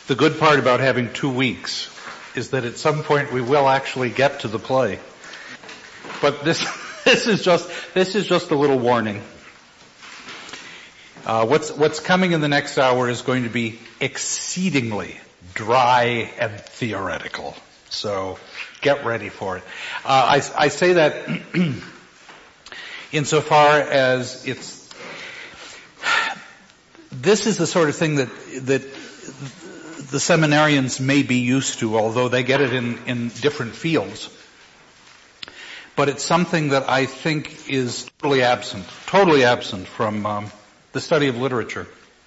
The good part about having 2 weeks is that at some point we will actually get to the play. But this is just a little warning. What's coming in the next hour is going to be exceedingly dry and theoretical. So get ready for it. I say that insofar as this is the sort of thing that the seminarians may be used to, although they get it in different fields. But it's something that I think is totally absent from the study of literature.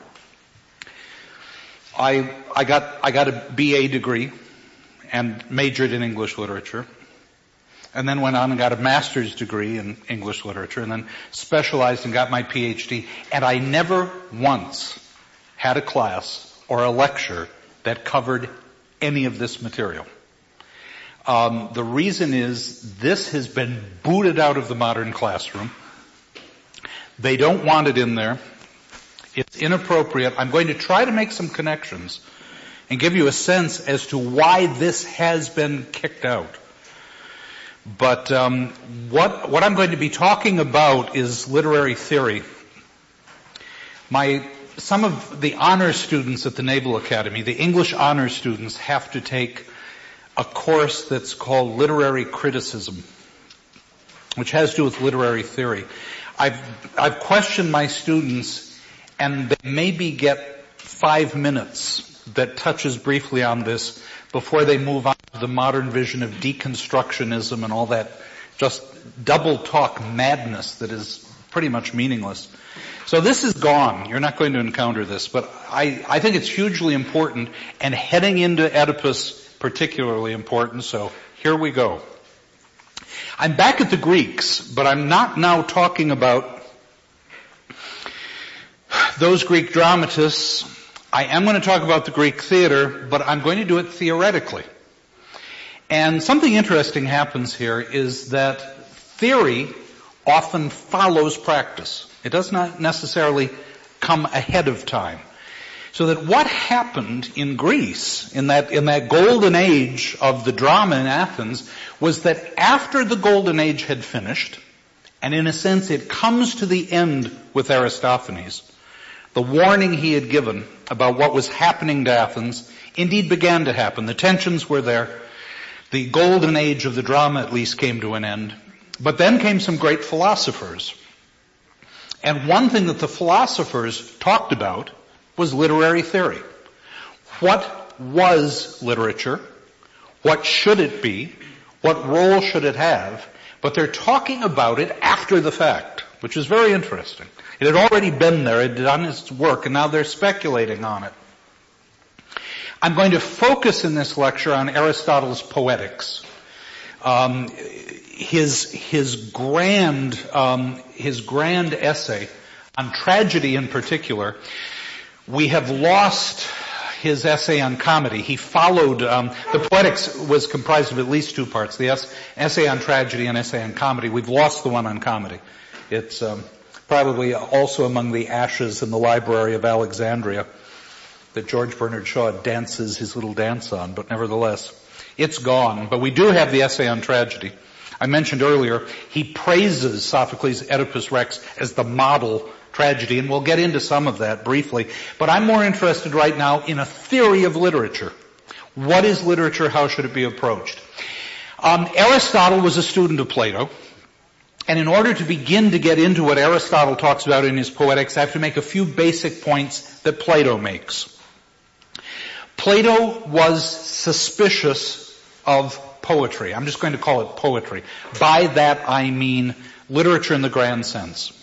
I got a BA degree and majored in English literature, and then went on and got a master's degree in English literature, and then specialized and got my PhD. And I never once had a class or a lecture that covered any of this material. The reason is this has been booted out of the modern classroom. They don't want it in there. It's inappropriate. I'm going to try to make some connections and give you a sense as to why this has been kicked out. But what I'm going to be talking about is literary theory. Some of the honors students at the Naval Academy, the English honors students, have to take a course that's called literary criticism, which has to do with literary theory. I've questioned my students, and they maybe get 5 minutes that touches briefly on this before they move on to the modern vision of deconstructionism and all that just double talk madness that is pretty much meaningless. So this is gone. You're not going to encounter this, but I think it's hugely important, and heading into Oedipus particularly important, so here we go. I'm back at the Greeks, but I'm not now talking about those Greek dramatists. I am going to talk about the Greek theater, but I'm going to do it theoretically. And something interesting happens here is that theory often follows practice. It does not necessarily come ahead of time. So that what happened in Greece, in that golden age of the drama in Athens, was that after the golden age had finished, and in a sense it comes to the end with Aristophanes, the warning he had given about what was happening to Athens indeed began to happen. The tensions were there. The golden age of the drama at least came to an end. But then came some great philosophers. And one thing that the philosophers talked about was literary theory. What was literature? What should it be? What role should it have? But they're talking about it after the fact, which is very interesting. It had already been there, it had done its work, and now they're speculating on it. I'm going to focus in this lecture on Aristotle's Poetics. His grand essay on tragedy in particular. We have lost his essay on comedy. He followed, the Poetics was comprised of at least 2 parts, the essay on tragedy and essay on comedy. We've lost the one on comedy. It's probably also among the ashes in the Library of Alexandria that George Bernard Shaw dances his little dance on, but nevertheless, it's gone. But we do have the essay on tragedy. I mentioned earlier, he praises Sophocles' Oedipus Rex as the model tragedy, and we'll get into some of that briefly. But I'm more interested right now in a theory of literature. What is literature? How should it be approached? Aristotle was a student of Plato, and in order to begin to get into what Aristotle talks about in his Poetics, I have to make a few basic points that Plato makes. Plato was suspicious of poetry. I'm just going to call it poetry. By that I mean literature in the grand sense.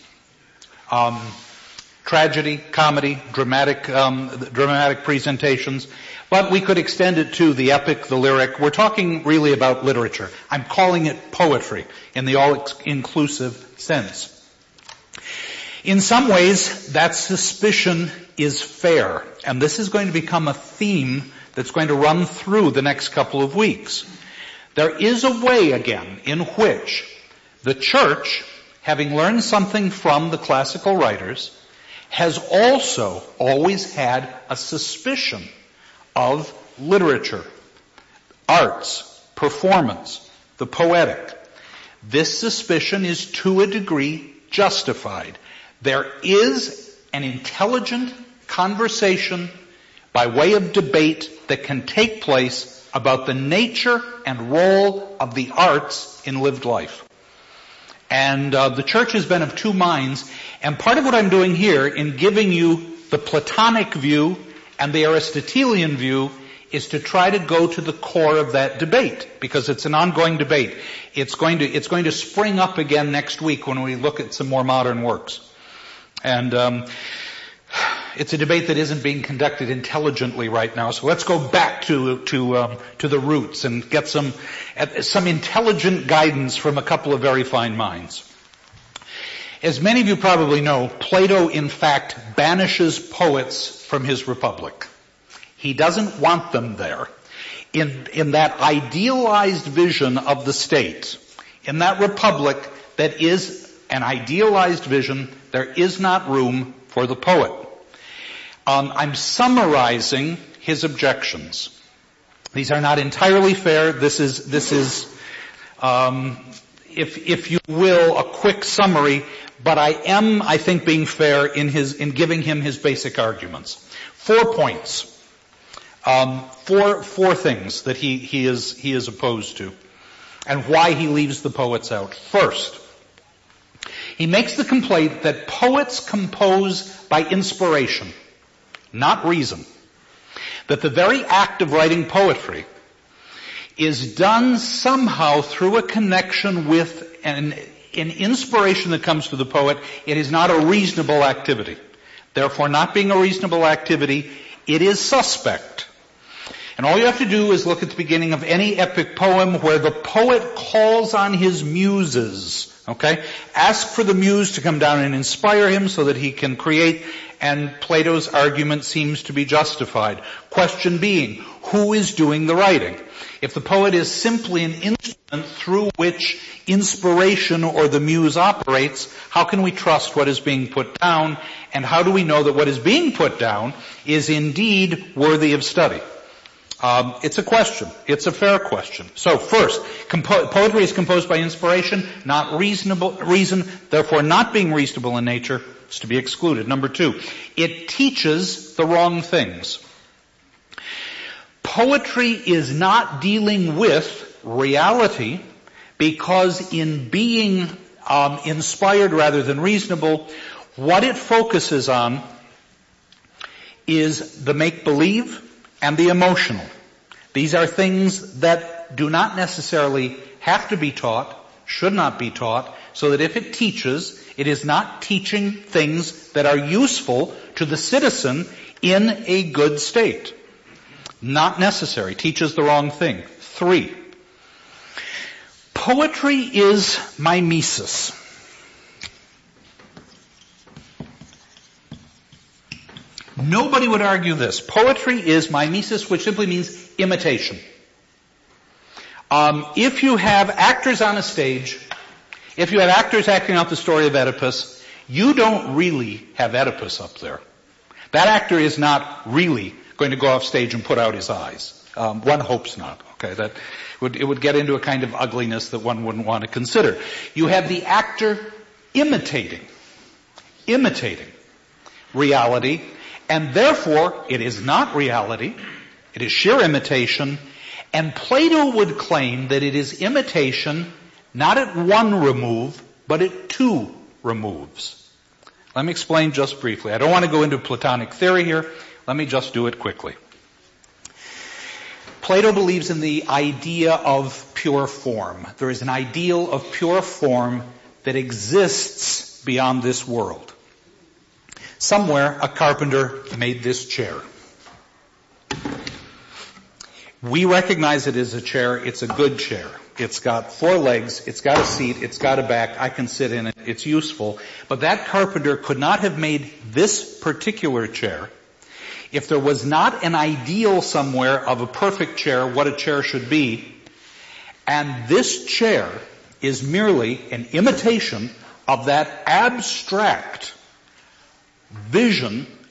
Tragedy, comedy, dramatic presentations, but we could extend it to the epic, the lyric. We're talking really about literature. I'm calling it poetry in the all-inclusive sense. In some ways, that suspicion is fair, and this is going to become a theme that's going to run through the next couple of weeks. There is a way, again, in which the church, having learned something from the classical writers, has also always had a suspicion of literature, arts, performance, the poetic. This suspicion is to a degree justified. There is an intelligent conversation by way of debate that can take place about the nature and role of the arts in lived life. And the church has been of two minds, and part of what I'm doing here in giving you the Platonic view and the Aristotelian view is to try to go to the core of that debate, because it's an ongoing debate. It's going to spring up again next week when we look at some more modern works. And it's a debate that isn't being conducted intelligently right now. So let's go back to the roots and get some intelligent guidance from a couple of very fine minds. As many of you probably know, Plato in fact banishes poets from his Republic. He doesn't want them there. In that idealized vision of the state, in that republic that is an idealized vision, there is not room for the poet. I'm summarizing his objections. These are not entirely fair. This is, if you will, a quick summary, but I am, I think, being fair in giving him his basic arguments. 4 points. Four things that he is opposed to, and why he leaves the poets out. First, he makes the complaint that poets compose by inspiration, not reason. That the very act of writing poetry is done somehow through a connection with an inspiration that comes to the poet. It is not a reasonable activity. Therefore, not being a reasonable activity, it is suspect. And all you have to do is look at the beginning of any epic poem where the poet calls on his muses, okay? Ask for the muse to come down and inspire him so that he can create, and Plato's argument seems to be justified. Question being, who is doing the writing? If the poet is simply an instrument through which inspiration or the muse operates, how can we trust what is being put down? And how do we know that what is being put down is indeed worthy of study? It's a question. It's a fair question. So first, poetry is composed by inspiration, not reason, therefore not being reasonable in nature is to be excluded. Number 2, it teaches the wrong things. Poetry is not dealing with reality because in being inspired rather than reasonable, what it focuses on is the make-believe and the emotional. These are things that do not necessarily have to be taught, should not be taught, so that if it teaches, it is not teaching things that are useful to the citizen in a good state. Not necessary. Teaches the wrong thing. 3, poetry is mimesis. Nobody would argue this. Poetry is mimesis, which simply means imitation. If you have actors on a stage, if you have actors acting out the story of Oedipus, you don't really have Oedipus up there. That actor is not really going to go off stage and put out his eyes. One hopes not. Okay, it would get into a kind of ugliness that one wouldn't want to consider. You have the actor imitating reality, and therefore it is not reality, it is sheer imitation, and Plato would claim that it is imitation not at one remove, but at 2 removes. Let me explain just briefly. I don't want to go into Platonic theory here. Let me just do it quickly. Plato believes in the idea of pure form. There is an ideal of pure form that exists beyond this world. Somewhere, a carpenter made this chair. We recognize it as a chair. It's a good chair. It's got 4 legs. It's got a seat. It's got a back. I can sit in it. It's useful. But that carpenter could not have made this particular chair if there was not an ideal somewhere of a perfect chair, what a chair should be. And this chair is merely an imitation of that abstract vision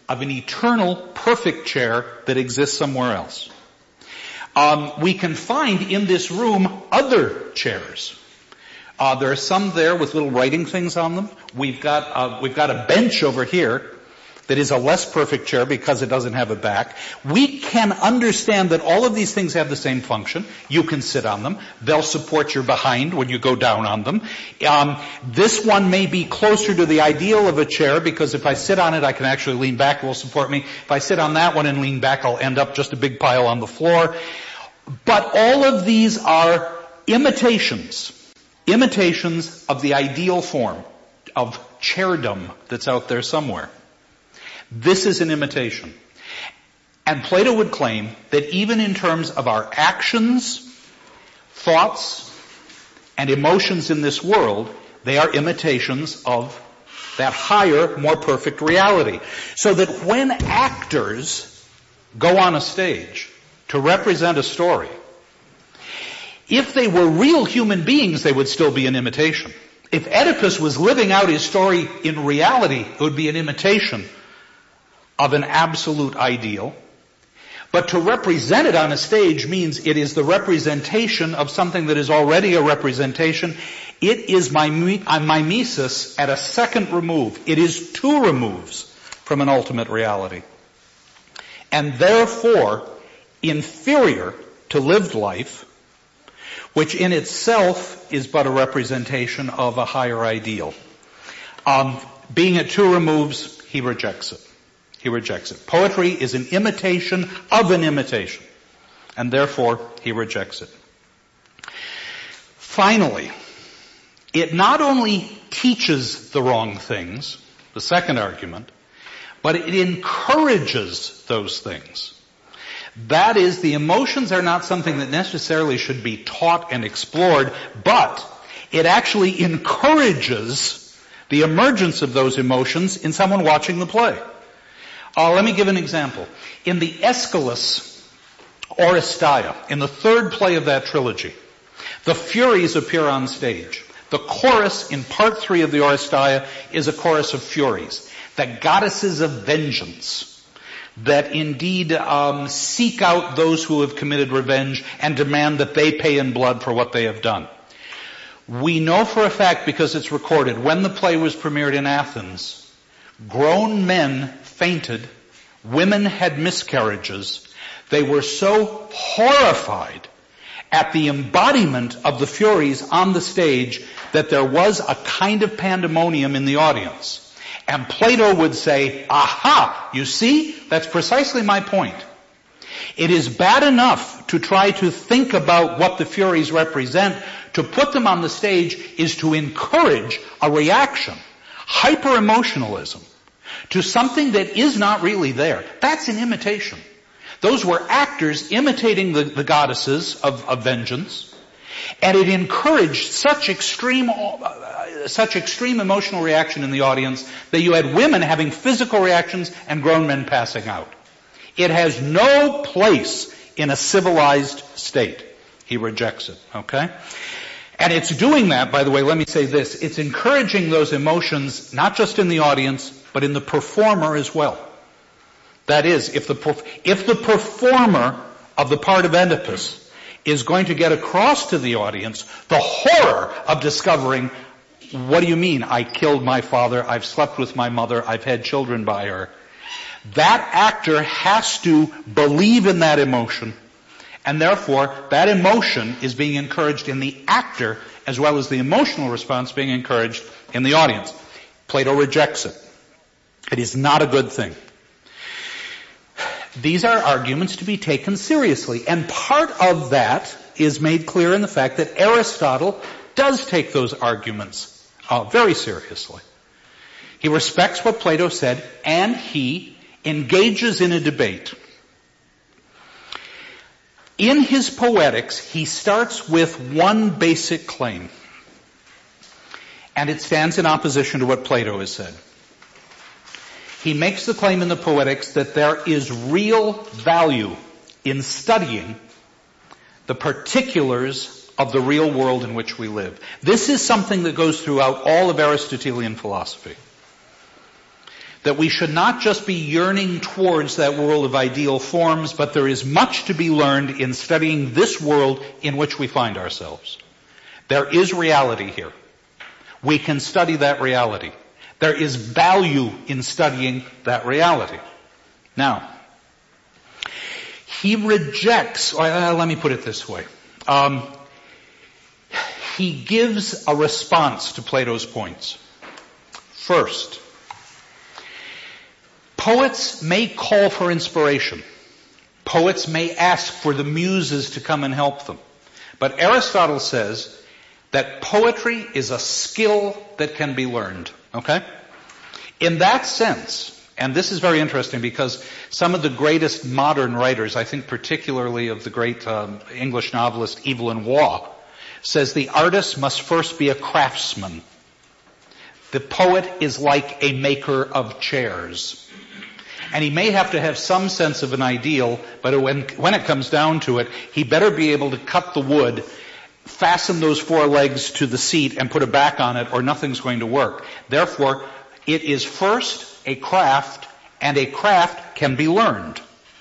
of an eternal, perfect chair that exists somewhere else. We can find in this room other chairs. There are some there with little writing things on them. We've got a bench over here that is a less perfect chair because it doesn't have a back. We can understand that all of these things have the same function. You can sit on them. They'll support your behind when you go down on them. This one may be closer to the ideal of a chair because if I sit on it, I can actually lean back. It will support me. If I sit on that one and lean back, I'll end up just a big pile on the floor. But all of these are imitations of the ideal form of chairdom that's out there somewhere. This is an imitation. And Plato would claim that even in terms of our actions, thoughts, and emotions in this world, they are imitations of that higher, more perfect reality. So that when actors go on a stage to represent a story, if they were real human beings, they would still be an imitation. If Oedipus was living out his story in reality, it would be an imitation of an absolute ideal. But to represent it on a stage means it is the representation of something that is already a representation. It is mimesis at a second remove. It is two removes from an ultimate reality. And therefore inferior to lived life, which in itself is but a representation of a higher ideal. Being at two removes, he rejects it. He rejects it. Poetry is an imitation of an imitation, and therefore he rejects it. Finally, it not only teaches the wrong things, the second argument, but it encourages those things. That is, the emotions are not something that necessarily should be taught and explored, but it actually encourages the emergence of those emotions in someone watching the play. Let me give an example. In the Aeschylus Oresteia, in the third play of that trilogy, the Furies appear on stage. The chorus in part 3 of the Oresteia is a chorus of Furies, the goddesses of vengeance, that indeed seek out those who have committed revenge and demand that they pay in blood for what they have done. We know for a fact, because it's recorded, when the play was premiered in Athens, grown men fainted, women had miscarriages. They were so horrified at the embodiment of the Furies on the stage that there was a kind of pandemonium in the audience. And Plato would say, aha, you see, that's precisely my point. It is bad enough to try to think about what the Furies represent. To put them on the stage is to encourage a reaction, hyper-emotionalism, to something that is not really there. That's an imitation. Those were actors imitating the goddesses of vengeance, and it encouraged such extreme emotional reaction in the audience that you had women having physical reactions and grown men passing out. It has no place in a civilized state. He rejects it, okay? And it's doing that, by the way, let me say this, it's encouraging those emotions not just in the audience, but in the performer as well. That is, if the performer of the part of Oedipus is going to get across to the audience the horror of discovering, what do you mean, I killed my father, I've slept with my mother, I've had children by her. That actor has to believe in that emotion, and therefore that emotion is being encouraged in the actor as well as the emotional response being encouraged in the audience. Plato rejects it. It is not a good thing. These are arguments to be taken seriously, and part of that is made clear in the fact that Aristotle does take those arguments very seriously. He respects what Plato said, and he engages in a debate. In his Poetics, he starts with one basic claim, and it stands in opposition to what Plato has said. He makes the claim in the Poetics that there is real value in studying the particulars of the real world in which we live. This is something that goes throughout all of Aristotelian philosophy. that we should not just be yearning towards that world of ideal forms, but there is much to be learned in studying this world in which we find ourselves. There is reality here. We can study that reality. There is value in studying that reality. Now, he rejects, let me put it this way. He gives a response to Plato's points. First, poets may call for inspiration. Poets may ask for the muses to come and help them. But Aristotle says that poetry is a skill that can be learned. Okay? In that sense, and this is very interesting because some of the greatest modern writers, I think particularly of the great English novelist Evelyn Waugh, says the artist must first be a craftsman. The poet is like a maker of chairs. And he may have to have some sense of an ideal, but when it comes down to it, he better be able to cut the wood, fasten those four legs to the seat, and put a back on it, or nothing's going to work. Therefore, it is first a craft, and a craft can be learned.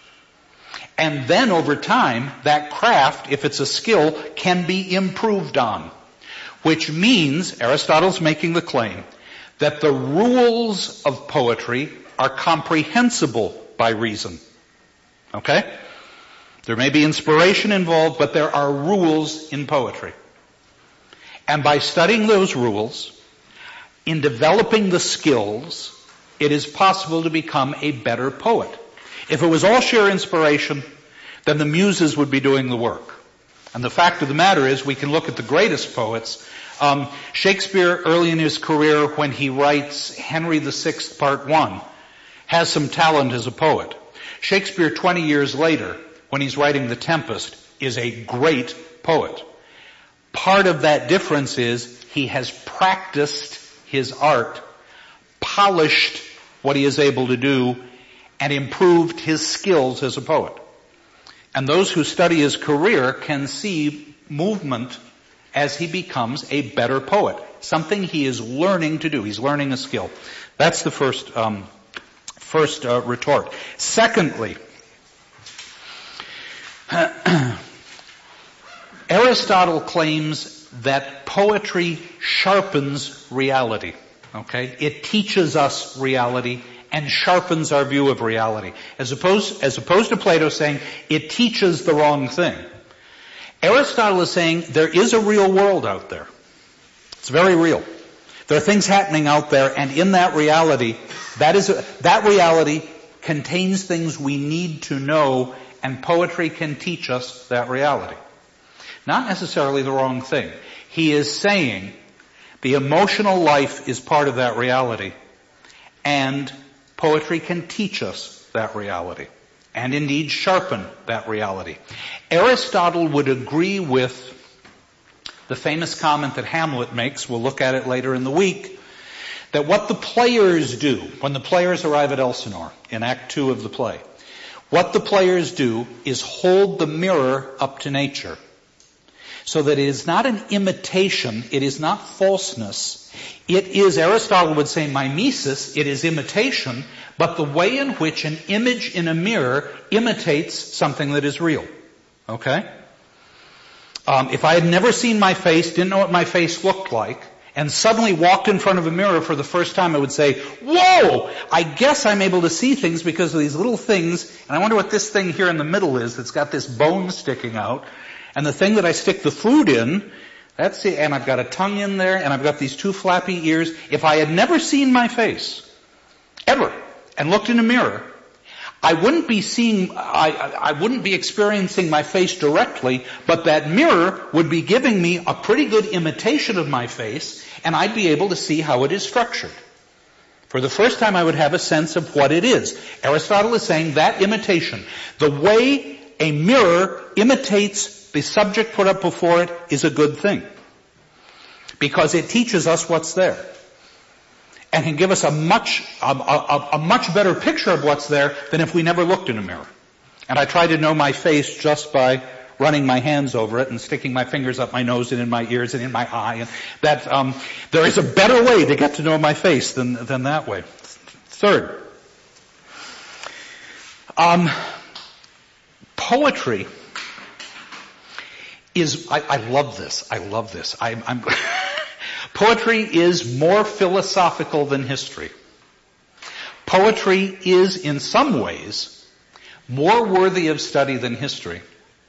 And then over time, that craft, if it's a skill, can be improved on. Which means, Aristotle's making the claim, that the rules of poetry are comprehensible by reason. Okay? There may be inspiration involved, but there are rules in poetry. And by studying those rules, in developing the skills, it is possible to become a better poet. If it was all sheer inspiration, then the muses would be doing the work. And the fact of the matter is, we can look at the greatest poets. Shakespeare, early in his career, when he writes Henry VI, Part 1, has some talent as a poet. Shakespeare, 20 years later, when he's writing The Tempest, is a great poet. Part of that difference is he has practiced his art, polished what he is able to do, and improved his skills as a poet. And those who study his career can see movement as he becomes a better poet. Something he is learning to do. He's learning a skill. That's the first retort. Secondly, Aristotle claims that poetry sharpens reality. Okay? It teaches us reality and sharpens our view of reality. As opposed to Plato saying it teaches the wrong thing. Aristotle is saying there is a real world out there. It's very real. There are things happening out there, and in that reality, that reality contains things we need to know, and poetry can teach us that reality. Not necessarily the wrong thing. He is saying the emotional life is part of that reality, and poetry can teach us that reality, and indeed sharpen that reality. Aristotle would agree with the famous comment that Hamlet makes, we'll look at it later in the week, that what the players do, when the players arrive at Elsinore in Act 2 of the play, what the players do is hold the mirror up to nature. So that it is not an imitation, it is not falseness. It is, Aristotle would say, mimesis, it is imitation, but the way in which an image in a mirror imitates something that is real. Okay? If I had never seen my face, didn't know what my face looked like, and suddenly walked in front of a mirror for the first time, I would say, whoa! I guess I'm able to see things because of these little things, and I wonder what this thing here in the middle is that's got this bone sticking out. And the thing that I stick the food in, that's it, and I've got a tongue in there, and I've got these two flappy ears. If I had never seen my face, ever, and looked in a mirror, I wouldn't be experiencing my face directly, but that mirror would be giving me a pretty good imitation of my face, and I'd be able to see how it is structured. For the first time, I would have a sense of what it is. Aristotle is saying that imitation, the way a mirror imitates the subject put up before it, is a good thing. Because it teaches us what's there. And can give us a much better picture of what's there than if we never looked in a mirror. And I try to know my face just by running my hands over it and sticking my fingers up my nose and in my ears and in my eye. And that there is a better way to get to know my face than that way. Third, Poetry is, I love this. I love this. Poetry is more philosophical than history. Poetry is, in some ways, more worthy of study than history,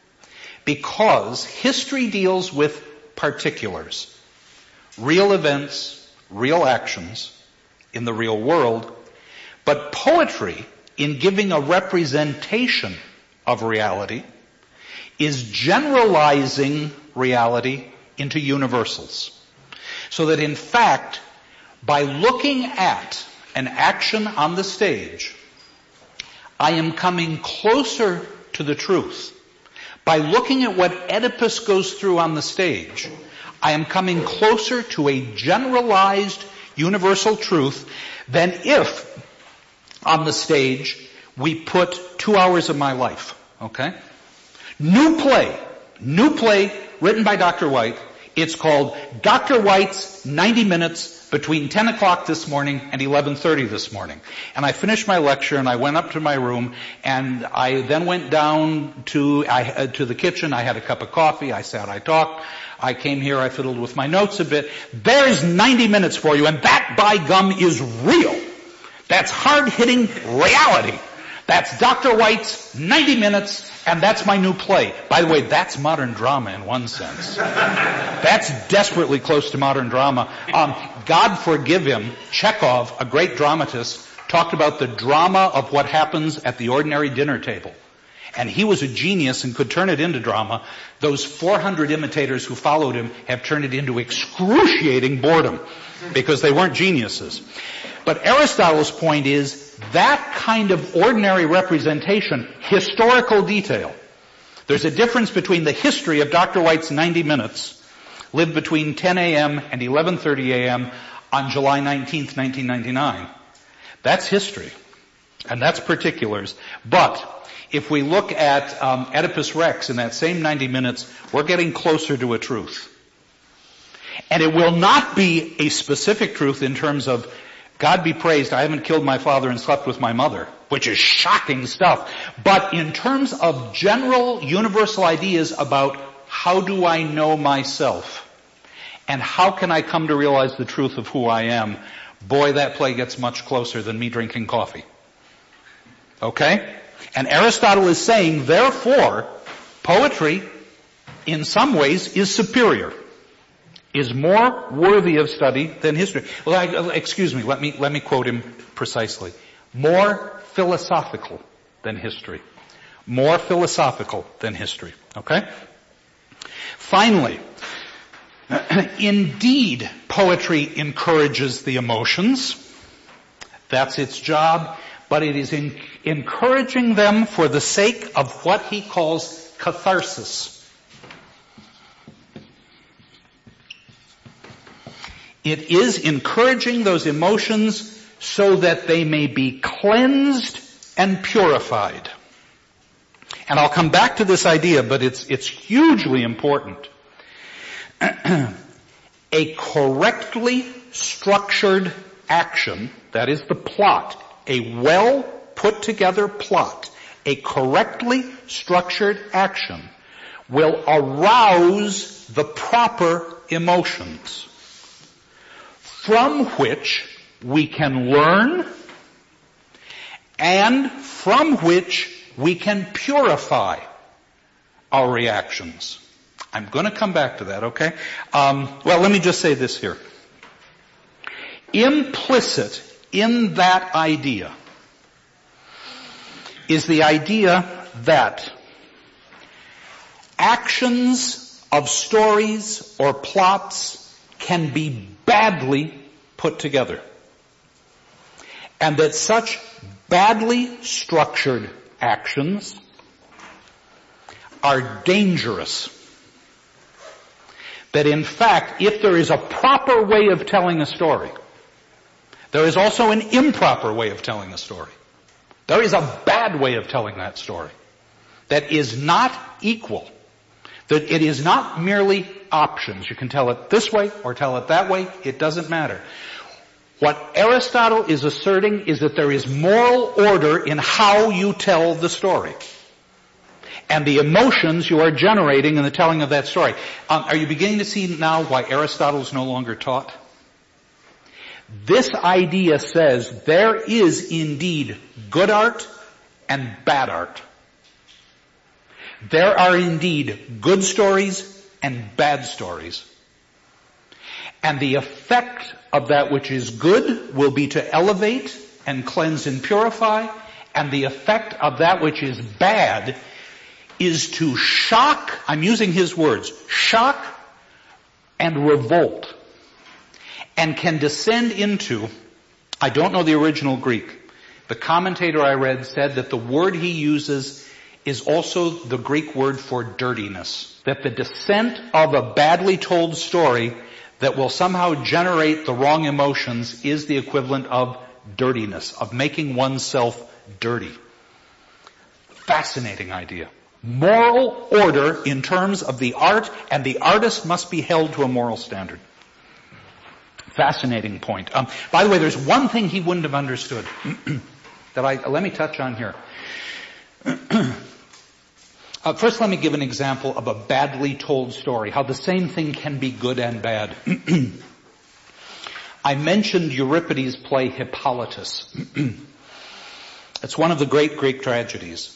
because history deals with particulars, real events, real actions in the real world, but poetry, in giving a representation of reality, is generalizing reality into universals. So that in fact, by looking at an action on the stage, I am coming closer to the truth. By looking at what Oedipus goes through on the stage, I am coming closer to a generalized universal truth than if on the stage we put 2 hours of my life. Okay? New play written by Dr. White. It's called Dr. White's 90 Minutes between 10 o'clock this morning and 11:30 this morning. And I finished my lecture and I went up to my room and I then went down to the kitchen. I had a cup of coffee. I sat, I talked. I came here, I fiddled with my notes a bit. There's 90 minutes for you, and that, by gum, is real. That's hard-hitting reality. That's Dr. White's 90 Minutes, and that's my new play. By the way, that's modern drama in one sense. That's desperately close to modern drama. God forgive him, Chekhov, a great dramatist, talked about the drama of what happens at the ordinary dinner table. And he was a genius and could turn it into drama. Those 400 imitators who followed him have turned it into excruciating boredom because they weren't geniuses. But Aristotle's point is that kind of ordinary representation, historical detail. There's a difference between the history of Dr. White's 90 Minutes, lived between 10 a.m. and 11:30 a.m. on July 19th, 1999. That's history. And that's particulars. But if we look at Oedipus Rex in that same 90 minutes, we're getting closer to a truth. And it will not be a specific truth in terms of, God be praised, I haven't killed my father and slept with my mother, which is shocking stuff. But in terms of general universal ideas about how do I know myself and how can I come to realize the truth of who I am, boy, that play gets much closer than me drinking coffee. Okay? And Aristotle is saying, therefore, poetry, in some ways, is superior, is more worthy of study than history. Well, excuse me, let me quote him precisely. More philosophical than history. More philosophical than history. Okay? Finally, indeed, poetry encourages the emotions. That's its job. But it is encouraging them for the sake of what he calls catharsis. It is encouraging those emotions so that they may be cleansed and purified. And I'll come back to this idea, but it's hugely important. A correctly structured action, that is the plot, a well put together plot, a correctly structured action will arouse the proper emotions from which we can learn and from which we can purify our reactions. I'm going to come back to that, okay? Well, let me just say this here. Implicit in that idea is the idea that actions of stories or plots can be badly put together. And that such badly structured actions are dangerous. That in fact, if there is a proper way of telling a story, there is also an improper way of telling a story. There is a bad way of telling that story that is not equal. That it is not merely options. You can tell it this way or tell it that way. It doesn't matter. What Aristotle is asserting is that there is moral order in how you tell the story and the emotions you are generating in the telling of that story. Are you beginning to see now why Aristotle is no longer taught? This idea says there is indeed good art and bad art. There are indeed good stories and bad stories. And the effect of that which is good will be to elevate and cleanse and purify, and the effect of that which is bad is to shock, I'm using his words, shock and revolt, and can descend into, I don't know the original Greek. The commentator I read said that the word he uses is also the Greek word for dirtiness. That the descent of a badly told story that will somehow generate the wrong emotions is the equivalent of dirtiness, of making oneself dirty. Fascinating idea. Moral order in terms of the art, and the artist must be held to a moral standard. Fascinating point. By the way, there's one thing he wouldn't have understood that let me touch on here. First, let me give an example of a badly told story, how the same thing can be good and bad. I mentioned Euripides' play Hippolytus. It's one of the great Greek tragedies.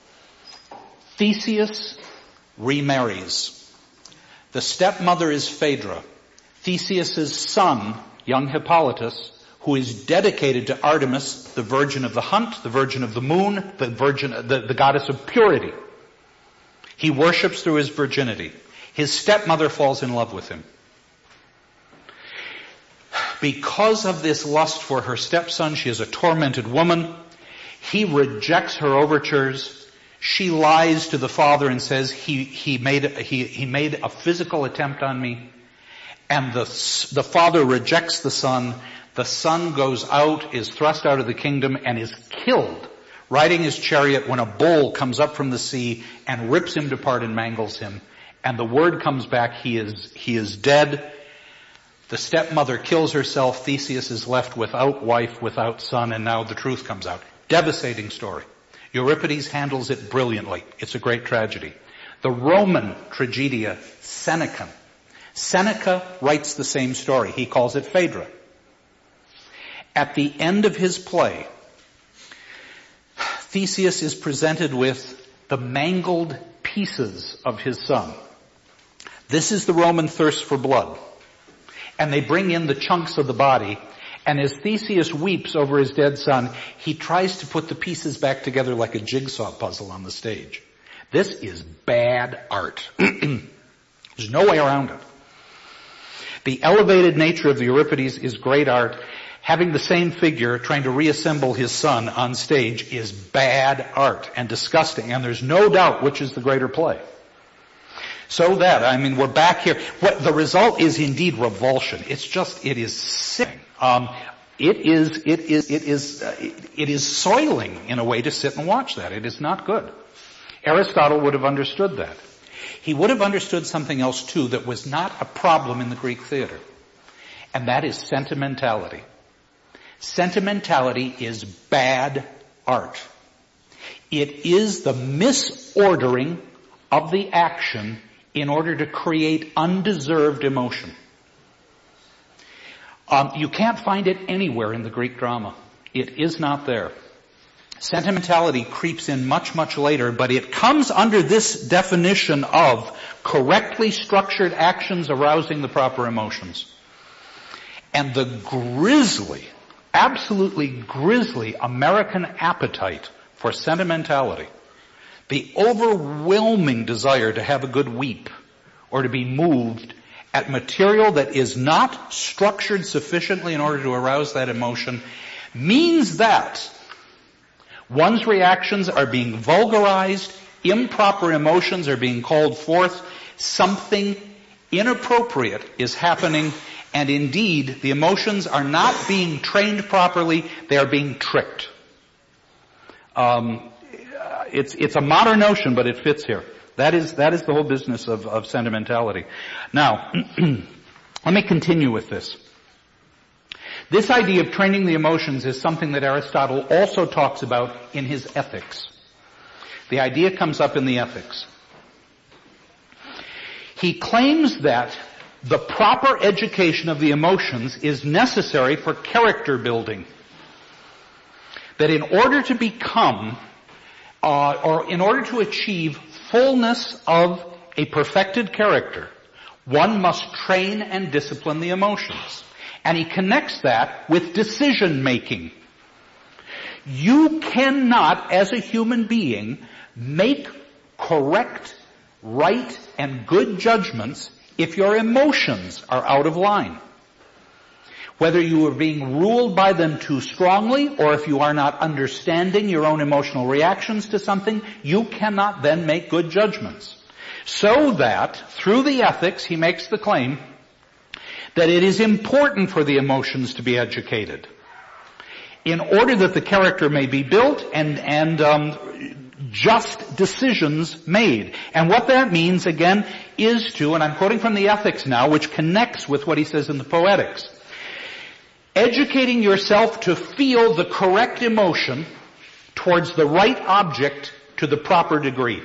Theseus remarries. The stepmother is Phaedra. Theseus' son, young Hippolytus, who is dedicated to Artemis, the virgin of the hunt, the virgin of the moon, the goddess of purity. He worships through his virginity. His stepmother falls in love with him. Because of this lust for her stepson, she is a tormented woman. He rejects her overtures. She lies to the father and says he made a physical attempt on me. And the father rejects the son. The son goes out, is thrust out of the kingdom, and is killed riding his chariot when a bull comes up from the sea and rips him apart and mangles him. And the word comes back, he is dead. The stepmother kills herself. Theseus is left without wife, without son, and now the truth comes out. Devastating story. Euripides handles it brilliantly. It's a great tragedy. The Roman tragedia, Seneca. Seneca writes the same story. He calls it Phaedra. At the end of his play, Theseus is presented with the mangled pieces of his son. This is the Roman thirst for blood. And they bring in the chunks of the body, and as Theseus weeps over his dead son, he tries to put the pieces back together like a jigsaw puzzle on the stage. This is bad art. There's no way around it. The elevated nature of the Euripides is great art. Having the same figure trying to reassemble his son on stage is bad art and disgusting, and there's no doubt which is the greater play. So that, we're back here. What the result is indeed revulsion. It is sick. It is soiling in a way to sit and watch that. It is not good. Aristotle would have understood that. He would have understood something else too that was not a problem in the Greek theater. And that is sentimentality. Sentimentality is bad art. It is the misordering of the action in order to create undeserved emotion. You can't find it anywhere in the Greek drama. It is not there. Sentimentality creeps in much, much later, but it comes under this definition of correctly structured actions arousing the proper emotions. And the grisly, absolutely grisly American appetite for sentimentality, the overwhelming desire to have a good weep or to be moved at material that is not structured sufficiently in order to arouse that emotion, means that one's reactions are being vulgarized, improper emotions are being called forth, something inappropriate is happening, and indeed the emotions are not being trained properly, they are being tricked. It's a modern notion, but it fits here. That is the whole business of sentimentality. Now, let me continue with this. This idea of training the emotions is something that Aristotle also talks about in his Ethics. The idea comes up in the Ethics. He claims that the proper education of the emotions is necessary for character building. That in order to become, or in order to achieve fullness of a perfected character, one must train and discipline the emotions. And he connects that with decision making. You cannot, as a human being, make correct, right, and good judgments if your emotions are out of line. Whether you are being ruled by them too strongly, or if you are not understanding your own emotional reactions to something, you cannot then make good judgments. So that, through the Ethics, he makes the claim that it is important for the emotions to be educated in order that the character may be built and just decisions made. And what that means, again, is to, and I'm quoting from the Ethics now, which connects with what he says in the Poetics, educating yourself to feel the correct emotion towards the right object to the proper degree.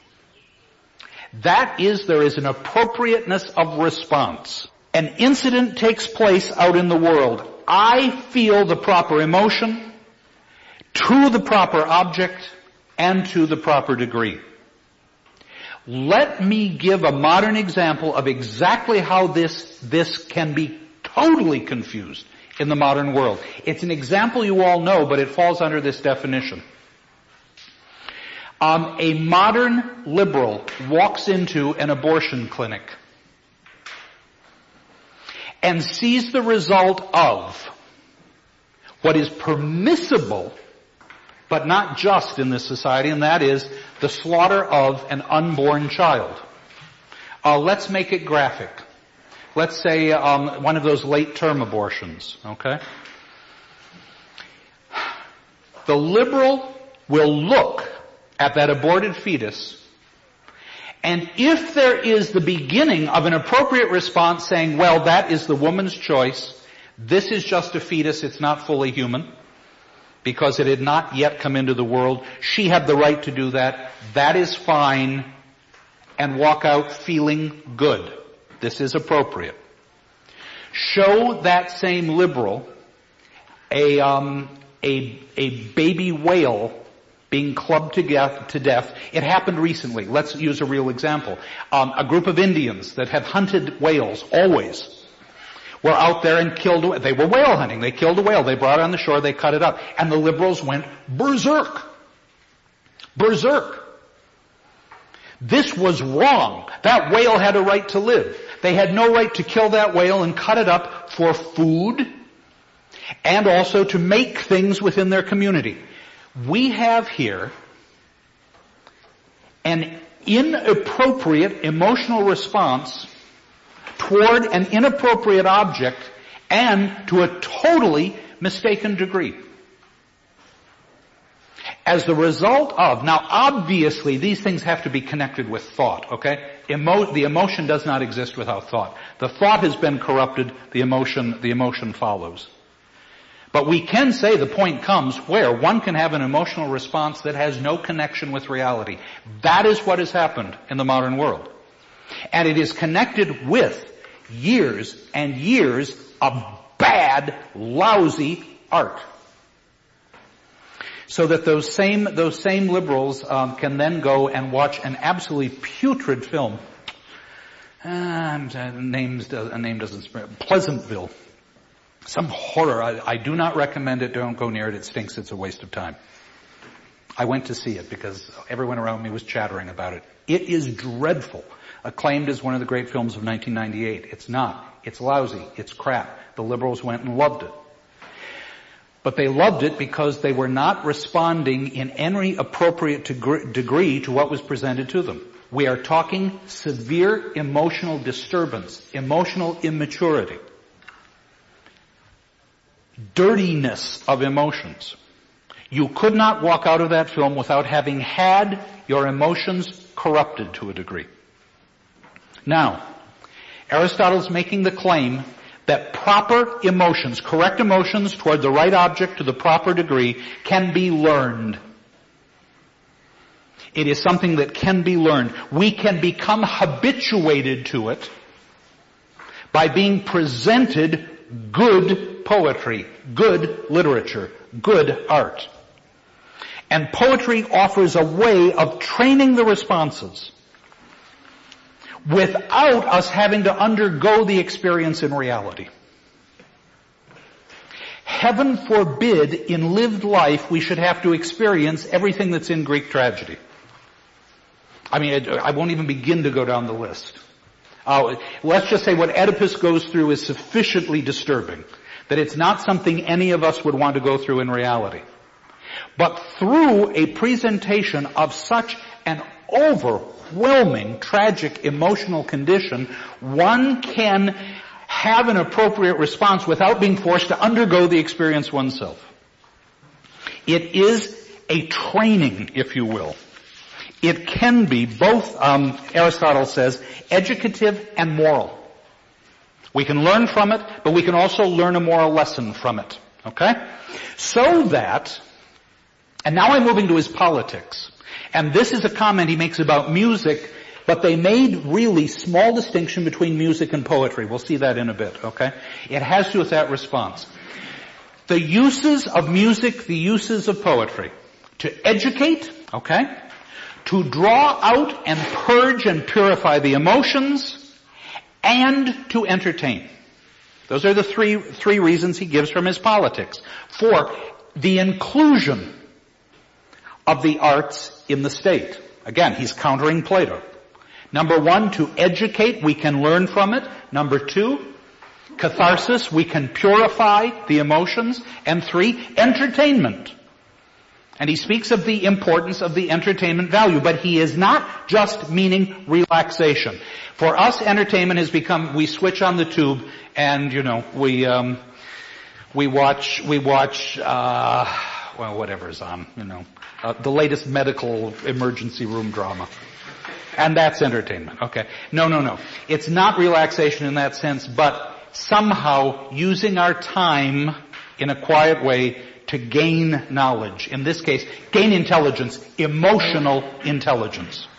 That is, there is an appropriateness of response. An incident takes place out in the world. I feel the proper emotion to the proper object and to the proper degree. Let me give a modern example of exactly how this can be totally confused in the modern world. It's an example you all know, but it falls under this definition. A modern liberal walks into an abortion clinic and sees the result of what is permissible but not just in this society, and that is the slaughter of an unborn child. Let's make it graphic. Let's say one of those late-term abortions, okay? The liberal will look at that aborted fetus, and if there is the beginning of an appropriate response saying, well, that is the woman's choice, this is just a fetus, it's not fully human, because it had not yet come into the world, she had the right to do that, that is fine, and walk out feeling good. This is appropriate. Show that same liberal a baby whale being clubbed to death. It happened recently. Let's use a real example. A group of Indians that have hunted whales always were out there and killed. They were whale hunting. They killed a whale. They brought it on the shore. They cut it up. And the liberals went berserk. Berserk. This was wrong. That whale had a right to live. They had no right to kill that whale and cut it up for food and also to make things within their community. We have here an inappropriate emotional response toward an inappropriate object and to a totally mistaken degree. As the result of, now obviously these things have to be connected with thought, okay? The emotion does not exist without thought. The thought has been corrupted, the emotion follows. But we can say the point comes where one can have an emotional response that has no connection with reality. That is what has happened in the modern world. And it is connected with years and years of bad, lousy art. So that those same liberals can then go and watch an absolutely putrid film. A name doesn't spring. Pleasantville. Some horror. I do not recommend it. Don't go near it. It stinks. It's a waste of time. I went to see it because everyone around me was chattering about it. It is dreadful. Acclaimed as one of the great films of 1998. It's not. It's lousy. It's crap. The liberals went and loved it. But they loved it because they were not responding in any appropriate degree to what was presented to them. We are talking severe emotional disturbance, emotional immaturity. Dirtiness of emotions. You could not walk out of that film without having had your emotions corrupted to a degree. Now, Aristotle's making the claim that proper emotions, correct emotions toward the right object to the proper degree, can be learned. It is something that can be learned. We can become habituated to it by being presented good poetry, good literature, good art. And poetry offers a way of training the responses without us having to undergo the experience in reality. Heaven forbid in lived life we should have to experience everything that's in Greek tragedy. I mean, I won't even begin to go down the list. Let's just say what Oedipus goes through is sufficiently disturbing that it's not something any of us would want to go through in reality. But through a presentation of such an overwhelming, tragic, emotional condition, one can have an appropriate response without being forced to undergo the experience oneself. It is a training, if you will. It can be both, Aristotle says, educative and moral. We can learn from it, but we can also learn a moral lesson from it. Okay? So that, and now I'm moving to his politics. And this is a comment he makes about music, but they made really small distinction between music and poetry. We'll see that in a bit, okay? It has to do with that response. The uses of music, the uses of poetry. To educate, okay? To draw out and purge and purify the emotions, and to entertain. Those are the three reasons he gives from his politics. For the inclusion of the arts in the state. Again, he's countering Plato. Number one, to educate, we can learn from it. Number two, catharsis, we can purify the emotions. And three, entertainment. And he speaks of the importance of the entertainment value, but he is not just meaning relaxation. For us, entertainment has become, we switch on the tube and, we watch, whatever's on, the latest medical emergency room drama. And that's entertainment, okay. No. It's not relaxation in that sense, but somehow using our time in a quiet way to gain knowledge. In this case, gain intelligence, emotional intelligence.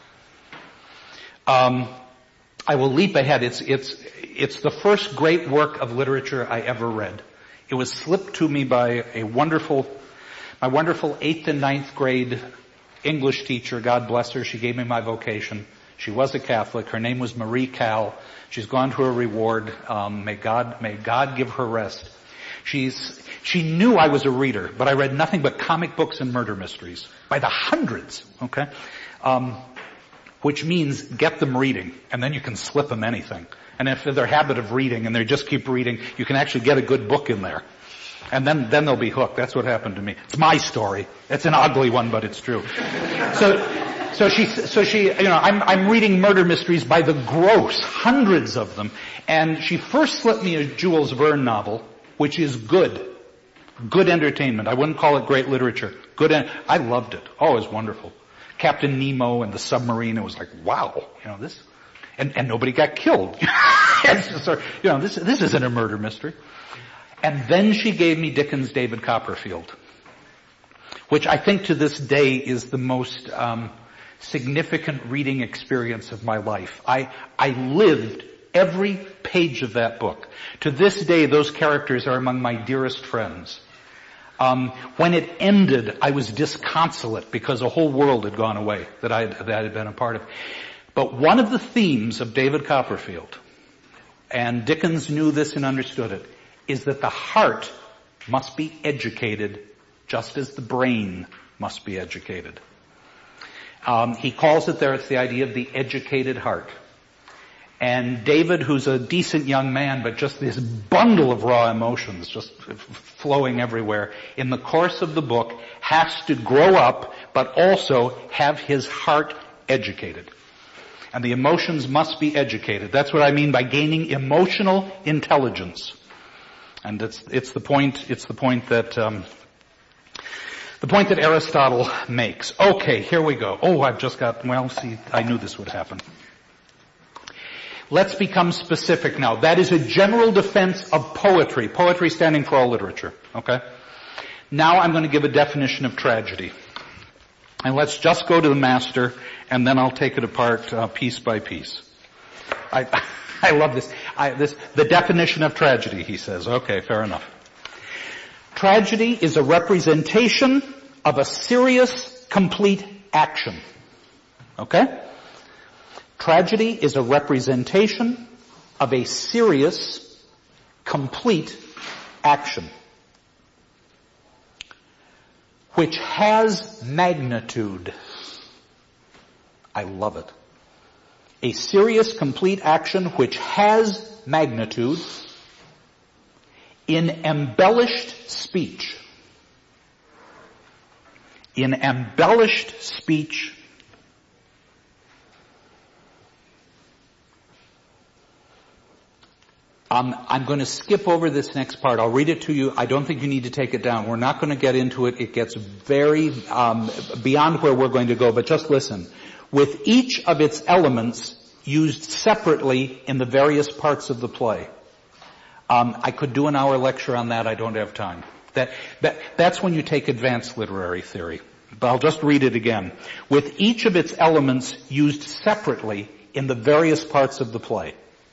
I will leap ahead. It's the first great work of literature I ever read. It was slipped to me by my wonderful 8th and 9th grade English teacher. God bless her. She gave me my vocation. She was a Catholic. Her name was Marie Cal. She's gone to her reward. May God give her rest. She knew I was a reader, but I read nothing but comic books and murder mysteries by the hundreds, okay? Which means get them reading, and then you can slip them anything. And if they're their habit of reading and they just keep reading, you can actually get a good book in there. And then they'll be hooked. That's what happened to me. It's my story. It's an ugly one, but it's true. So she, I'm reading murder mysteries by the gross, hundreds of them. And she first slipped me a Jules Verne novel, which is good entertainment. I wouldn't call it great literature. I loved it. Oh, it was wonderful. Captain Nemo and the submarine. It was like, wow, this, and nobody got killed. This isn't a murder mystery. And then she gave me Dickens' David Copperfield, which I think to this day is the most significant reading experience of my life. I lived every page of that book. To this day, those characters are among my dearest friends. When it ended, I was disconsolate because a whole world had gone away that I had been a part of. But one of the themes of David Copperfield, and Dickens knew this and understood it, is that the heart must be educated just as the brain must be educated. He calls it there, it's the idea of the educated heart. And David, who's a decent young man, but just this bundle of raw emotions just flowing everywhere, in the course of the book has to grow up, but also have his heart educated. And the emotions must be educated. That's what I mean by gaining emotional intelligence. And it's the point that Aristotle makes. Okay, here we go. Oh, I knew this would happen. Let's become specific now. That is a general defense of poetry. Poetry standing for all literature. Okay? Now I'm going to give a definition of tragedy. And let's just go to the master, and then I'll take it apart piece by piece. I love this. The definition of tragedy, he says. Okay, fair enough. Tragedy is a representation of a serious, complete action. Okay? Tragedy is a representation of a serious, complete action, which has magnitude. I love it. A serious, complete action which has magnitude in embellished speech. In embellished speech, I'm going to skip over this next part. I'll read it to you. I don't think you need to take it down. We're not going to get into it. It gets very beyond where we're going to go, but just listen. With each of its elements used separately in the various parts of the play. I could do an hour lecture on that. I don't have time. That's when you take advanced literary theory. But I'll just read it again. With each of its elements used separately in the various parts of the play.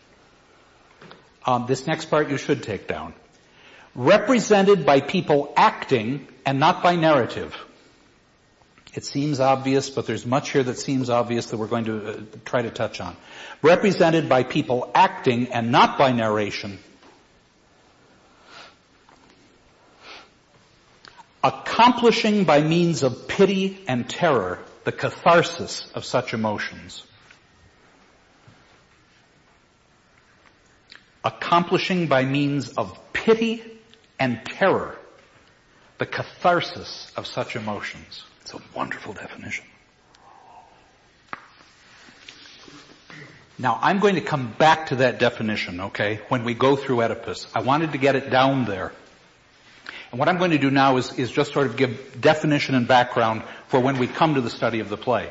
This next part you should take down. Represented by people acting and not by narrative. It seems obvious, but there's much here that seems obvious that we're going to try to touch on. Represented by people acting and not by narration. Accomplishing by means of pity and terror the catharsis of such emotions. Accomplishing by means of pity and terror the catharsis of such emotions. It's a wonderful definition. Now, I'm going to come back to that definition, okay, when we go through Oedipus. I wanted to get it down there. And what I'm going to do now is just sort of give definition and background for when we come to the study of the play.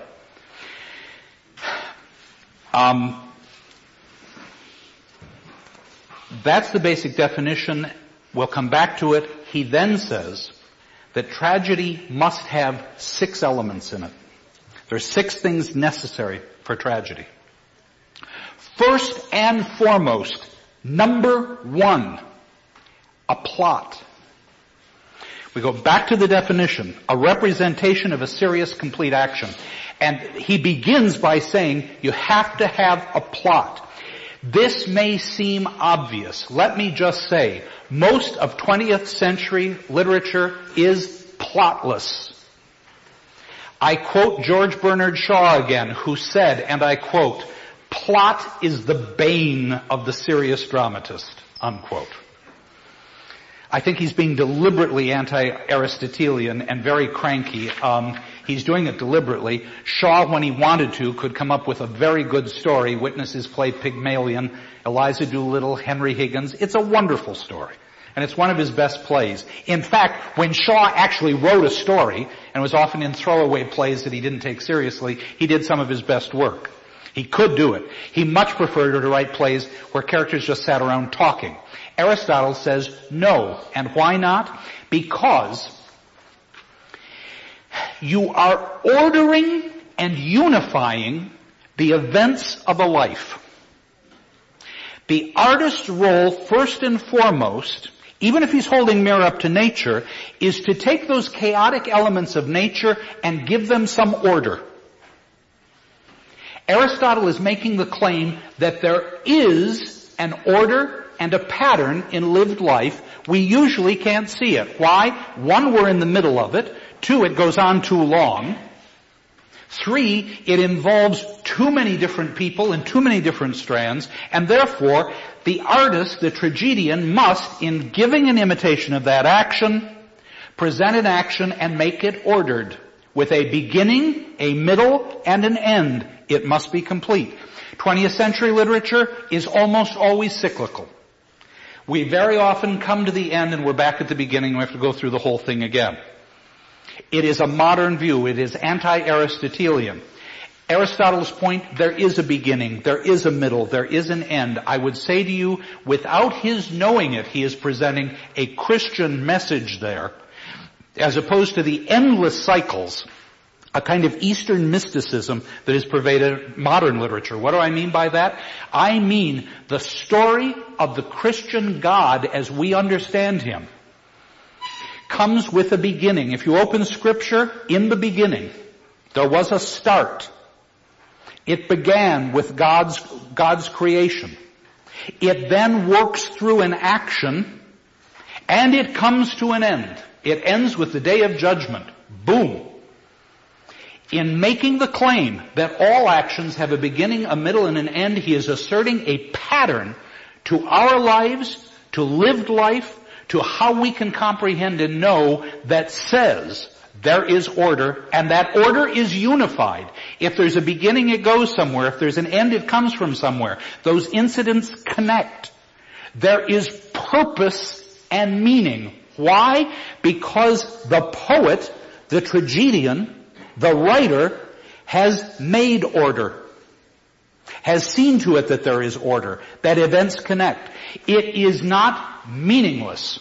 That's the basic definition. We'll come back to it. He then says that tragedy must have 6 elements in it. There are 6 things necessary for tragedy. First and foremost, number 1, a plot. We go back to the definition, a representation of a serious, complete action. And he begins by saying you have to have a plot. This may seem obvious. Let me just say, most of 20th century literature is plotless. I quote George Bernard Shaw again, who said, and I quote, "Plot is the bane of the serious dramatist," unquote. I think he's being deliberately anti-Aristotelian and very cranky. He's doing it deliberately. Shaw, when he wanted to, could come up with a very good story. Witness his play Pygmalion, Eliza Doolittle, Henry Higgins. It's a wonderful story. And it's one of his best plays. In fact, when Shaw actually wrote a story, and was often in throwaway plays that he didn't take seriously, he did some of his best work. He could do it. He much preferred to write plays where characters just sat around talking. Aristotle says no. And why not? Because you are ordering and unifying the events of a life. The artist's role, first and foremost, even if he's holding mirror up to nature, is to take those chaotic elements of nature and give them some order. Aristotle is making the claim that there is an order and a pattern in lived life. We usually can't see it. Why? 1, we're in the middle of it. 2, it goes on too long. 3, it involves too many different people and too many different strands, and therefore the artist, the tragedian, must, in giving an imitation of that action, present an action and make it ordered, with a beginning, a middle, and an end. It must be complete. 20th century literature is almost always cyclical. We very often come to the end and we're back at the beginning and we have to go through the whole thing again. It is a modern view. It is anti-Aristotelian. Aristotle's point, there is a beginning, there is a middle, there is an end. I would say to you, without his knowing it, he is presenting a Christian message there, as opposed to the endless cycles, a kind of Eastern mysticism that has pervaded modern literature. What do I mean by that? I mean the story of the Christian God as we understand him comes with a beginning. If you open Scripture, in the beginning, there was a start. It began with God's creation. It then works through an action, and it comes to an end. It ends with the day of judgment. Boom. In making the claim that all actions have a beginning, a middle, and an end, he is asserting a pattern to our lives, to lived life, to how we can comprehend and know that says there is order, and that order is unified. If there's a beginning, it goes somewhere. If there's an end, it comes from somewhere. Those incidents connect. There is purpose and meaning. Why? Because the poet, the tragedian, the writer has made order, has seen to it that there is order, that events connect. It is not meaningless.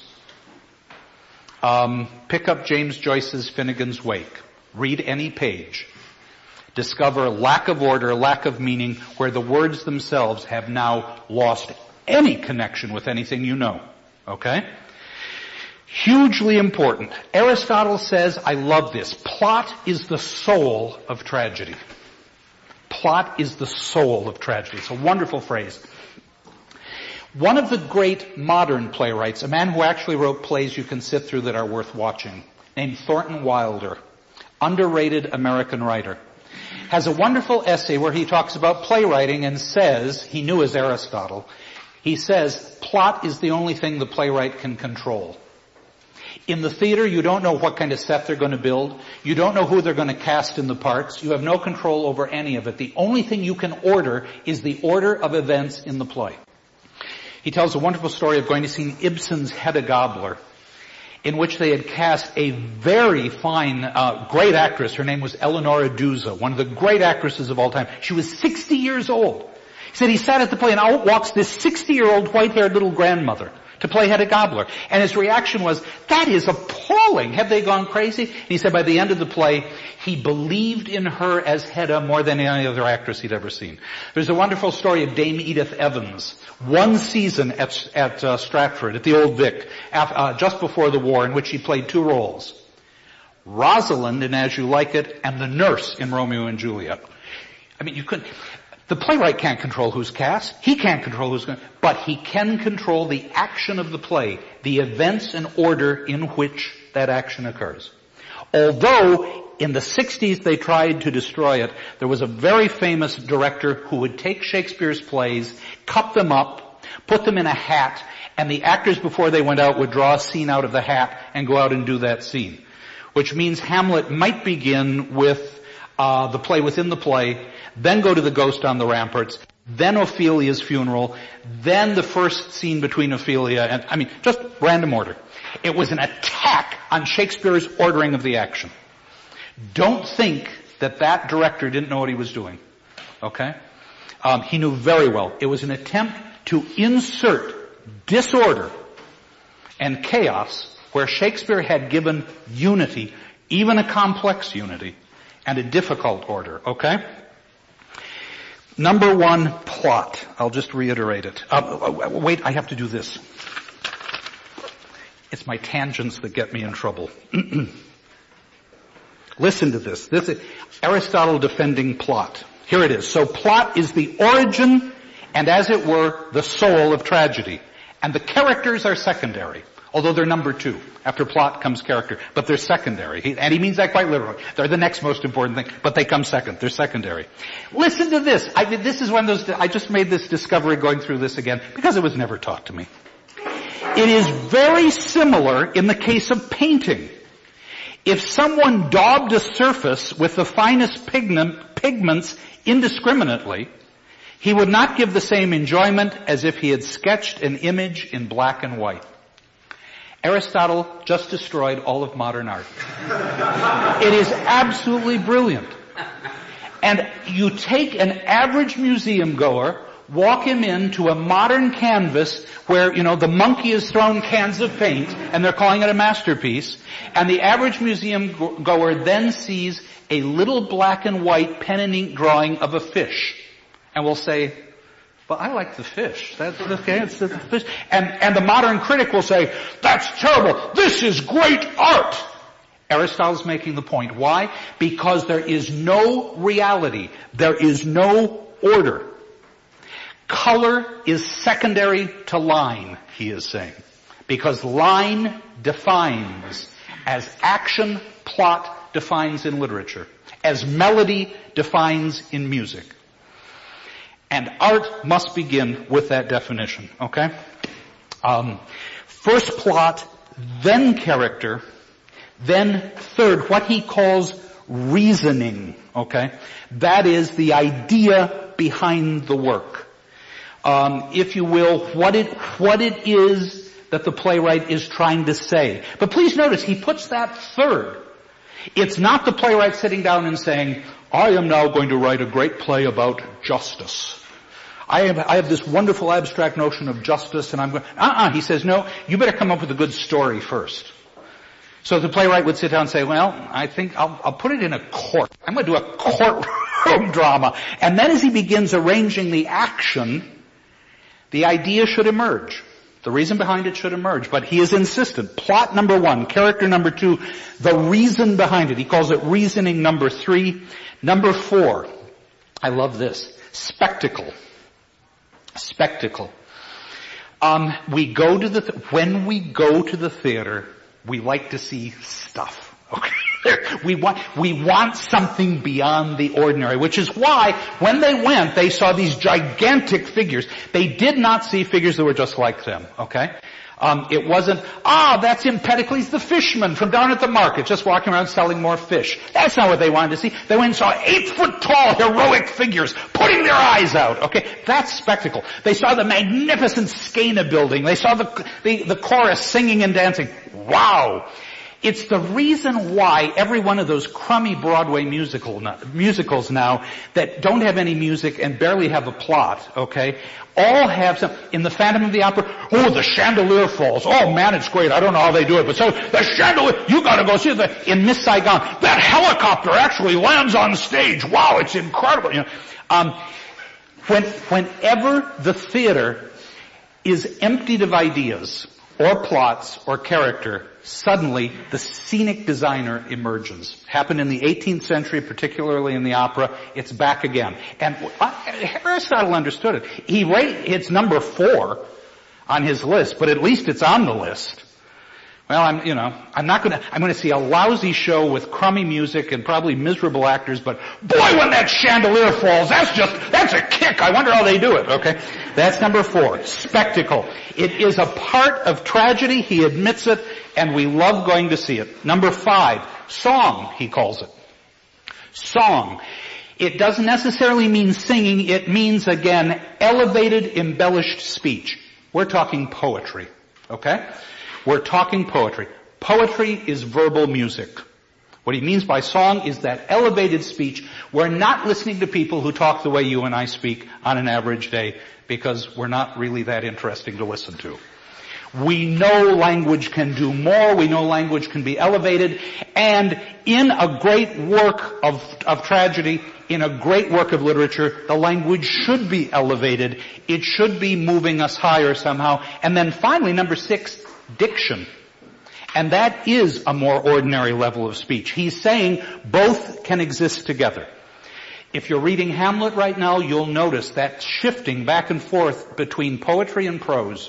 Pick up James Joyce's Finnegan's Wake. Read any page. Discover lack of order, lack of meaning, where the words themselves have now lost any connection with anything you know. Okay? Hugely important. Aristotle says, I love this, plot is the soul of tragedy. Plot is the soul of tragedy. It's a wonderful phrase. One of the great modern playwrights, a man who actually wrote plays you can sit through that are worth watching, named Thornton Wilder, underrated American writer, has a wonderful essay where he talks about playwriting and says, he knew as Aristotle, he says, plot is the only thing the playwright can control. In the theater, you don't know what kind of set they're going to build. You don't know who they're going to cast in the parts. You have no control over any of it. The only thing you can order is the order of events in the play. He tells a wonderful story of going to see Ibsen's Hedda Gabler, in which they had cast a very fine, great actress. Her name was Eleonora Duse, one of the great actresses of all time. She was 60 years old. He said he sat at the play and out walks this 60-year-old white-haired little grandmother to play Hedda Gabler. And his reaction was, that is appalling. Have they gone crazy? And he said by the end of the play, he believed in her as Hedda more than any other actress he'd ever seen. There's a wonderful story of Dame Edith Evans, one season at Stratford, at the Old Vic, just before the war, in which she played two roles. Rosalind in As You Like It, and the nurse in Romeo and Juliet. I mean, you couldn't... The playwright can't control who's cast. He can't control who's going, but he can control the action of the play, the events and order in which that action occurs. Although in the 60s they tried to destroy it, there was a very famous director who would take Shakespeare's plays, cut them up, put them in a hat, and the actors before they went out would draw a scene out of the hat and go out and do that scene. Which means Hamlet might begin with the play within the play, then go to the Ghost on the Ramparts, then Ophelia's funeral, then the first scene between Ophelia and, just random order. It was an attack on Shakespeare's ordering of the action. Don't think that that director didn't know what he was doing. Okay? He knew very well. It was an attempt to insert disorder and chaos where Shakespeare had given unity, even a complex unity, and a difficult order. Okay? Number one, plot. I'll just reiterate it. Wait, I have to do this. It's my tangents that get me in trouble. Listen to this. This is Aristotle defending plot. Here it is. So plot is the origin and, as it were, the soul of tragedy. And the characters are secondary, although they're number two. After plot comes character, but they're secondary. And he means that quite literally. They're the next most important thing, but they come second. They're secondary. Listen to this. This is one of those, I just made this discovery going through this again, because it was never taught to me. It is very similar in the case of painting. If someone daubed a surface with the finest pigments indiscriminately, he would not give the same enjoyment as if he had sketched an image in black and white. Aristotle just destroyed all of modern art. It is absolutely brilliant. And you take an average museum goer, walk him into a modern canvas where, the monkey has thrown cans of paint and they're calling it a masterpiece, and the average museum goer then sees a little black and white pen and ink drawing of a fish. And will say, well, I like the fish. That's okay, it's the fish. And the modern critic will say, that's terrible. This is great art. Aristotle's making the point. Why? Because there is no reality. There is no order. Color is secondary to line, he is saying. Because line defines as action, plot defines in literature, as melody defines in music. And art must begin with that definition, okay? First plot, then character, then third, what he calls reasoning, okay? That is the idea behind the work. If you will, what it is that the playwright is trying to say. But please notice, he puts that third. It's not the playwright sitting down and saying, I am now going to write a great play about justice. I have this wonderful abstract notion of justice and I'm going, he says, no, you better come up with a good story first. So the playwright would sit down and say, well, I think I'll put it in a court. I'm going to do a courtroom drama. And then as he begins arranging the action, the idea should emerge. The reason behind it should emerge. But he is insistent. Plot number 1, character number 2, the reason behind it. He calls it reasoning number 3. Number 4, I love this, spectacle. Spectacle. When we go to the theater, we like to see stuff. Okay? We want something beyond the ordinary, which is why when they went, they saw these gigantic figures. They did not see figures that were just like them. Okay? It wasn't, that's Empedocles the fisherman from down at the market, just walking around selling more fish. That's not what they wanted to see. They went and saw 8-foot-tall heroic figures putting their eyes out. Okay, that's spectacle. They saw the magnificent Skena building. They saw the chorus singing and dancing. Wow. It's the reason why every one of those crummy Broadway musicals now that don't have any music and barely have a plot, okay, all have some. In the Phantom of the Opera, the chandelier falls. Oh man, it's great. I don't know how they do it, but so the chandelier, you gotta go see it. In Miss Saigon, that helicopter actually lands on stage. Wow, it's incredible. Whenever the theater is emptied of ideas, or plots, or character, suddenly the scenic designer emerges. Happened in the 18th century, particularly in the opera. It's back again. And Aristotle understood it. It's number 4 on his list, but at least it's on the list. Well, I'm going to see a lousy show with crummy music and probably miserable actors, but boy, when that chandelier falls, that's a kick. I wonder how they do it, okay? That's number 4. Spectacle. It is a part of tragedy. He admits it, and we love going to see it. Number 5. Song, he calls it. Song. It doesn't necessarily mean singing. It means, again, elevated, embellished speech. We're talking poetry, okay? We're talking poetry. Poetry is verbal music. What he means by song is that elevated speech. We're not listening to people who talk the way you and I speak on an average day because we're not really that interesting to listen to. We know language can do more. We know language can be elevated. And in a great work of tragedy, in a great work of literature, the language should be elevated. It should be moving us higher somehow. And then finally, number 6, diction. And that is a more ordinary level of speech. He's saying both can exist together. If you're reading Hamlet right now, you'll notice that shifting back and forth between poetry and prose.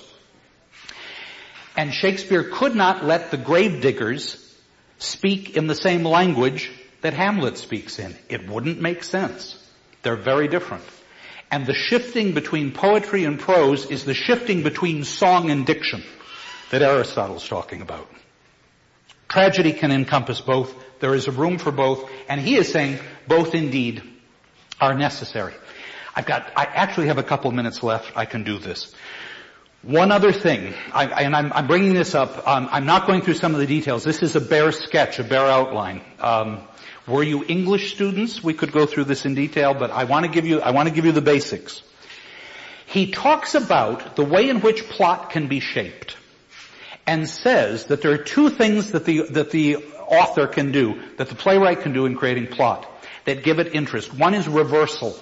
And Shakespeare could not let the gravediggers speak in the same language that Hamlet speaks in. It wouldn't make sense. They're very different. And the shifting between poetry and prose is the shifting between song and diction that Aristotle's talking about. Tragedy can encompass both. There is a room for both. And he is saying both indeed are necessary. I actually have a couple minutes left. I can do this. One other thing, I'm bringing this up. I'm not going through some of the details. This is a bare sketch, a bare outline. Were you English students? We could go through this in detail, but I want to give you the basics. He talks about the way in which plot can be shaped and says that there are two things that the author can do, that the playwright can do in creating plot, that give it interest. One is reversal.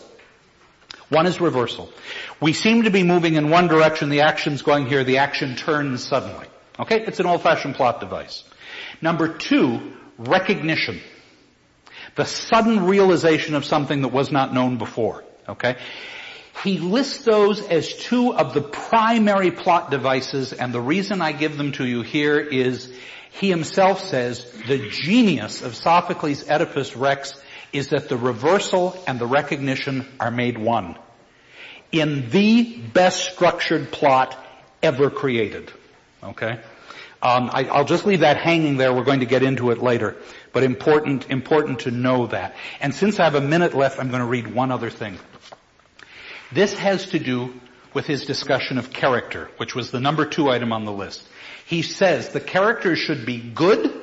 We seem to be moving in one direction, the action's going here, the action turns suddenly. Okay? It's an old-fashioned plot device. Number two, recognition. The sudden realization of something that was not known before. Okay? He lists those as two of the primary plot devices, and the reason I give them to you here is he himself says the genius of Sophocles' Oedipus Rex is that the reversal and the recognition are made one in the best structured plot ever created. Okay? I'll just leave that hanging there. We're going to get into it later. But important to know that. And since I have a minute left, I'm going to read one other thing. This has to do with his discussion of character, which was the number 2 item on the list. He says the characters should be good,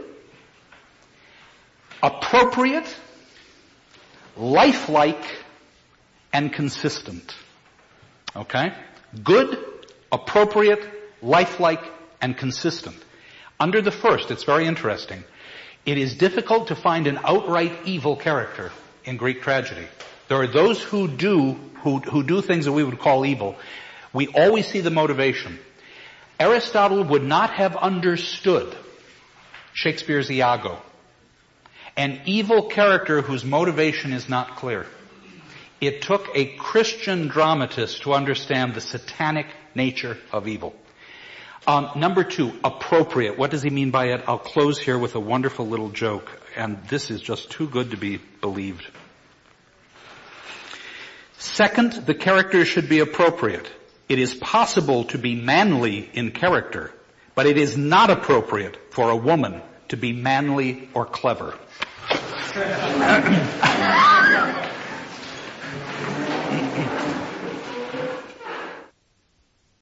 appropriate, lifelike, and consistent. Okay? Good, appropriate, lifelike, and consistent. Under the first, it's very interesting. It is difficult to find an outright evil character in Greek tragedy. There are those who do things that we would call evil. We always see the motivation. Aristotle would not have understood Shakespeare's Iago, an evil character whose motivation is not clear. It took a Christian dramatist to understand the satanic nature of evil. Number 2, appropriate. What does he mean by it? I'll close here with a wonderful little joke, and this is just too good to be believed. Second, the character should be appropriate. It is possible to be manly in character, but it is not appropriate for a woman to be manly or clever.